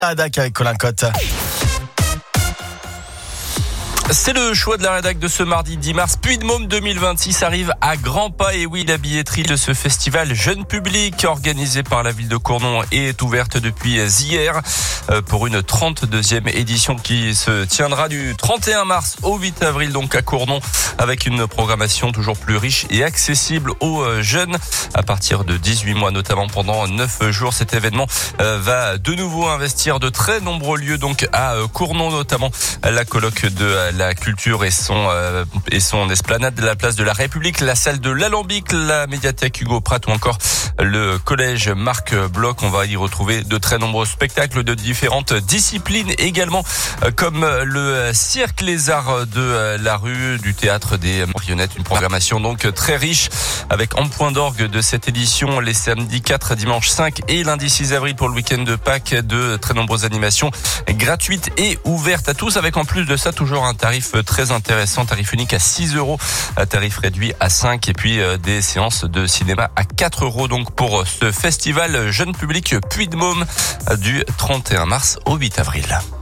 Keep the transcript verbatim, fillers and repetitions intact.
La rédac avec Colin Cotte. C'est le choix de la rédac de ce mardi dix mars. Puy-de-Môme deux mille vingt-six arrive à grands pas. Et oui, la billetterie de ce festival jeune public organisé par la ville de Cournon est ouverte depuis hier pour une trente-deuxième édition qui se tiendra du trente et un mars au huit avril, donc à Cournon, avec une programmation toujours plus riche et accessible aux jeunes à partir de dix-huit mois, notamment pendant neuf jours. Cet événement va de nouveau investir de très nombreux lieux, donc à Cournon, notamment la colloque de la culture et son euh, et son esplanade de la place de la République, la salle de l'Alambic, la médiathèque Hugo Pratt ou encore le collège Marc Bloch. On va y retrouver de très nombreux spectacles de différentes disciplines également, comme le cirque, les arts de la rue, du théâtre, des marionnettes. Une programmation donc très riche avec en point d'orgue de cette édition les samedis quatre, dimanche cinq et lundi six avril pour le week-end de Pâques, de très nombreuses animations gratuites et ouvertes à tous, avec en plus de ça toujours un tarif très intéressant, tarif unique à six euros, tarif réduit à cinq, et puis des séances de cinéma à quatre euros. Donc pour ce festival jeune public Puy-de-Môme du trente et un mars au huit avril.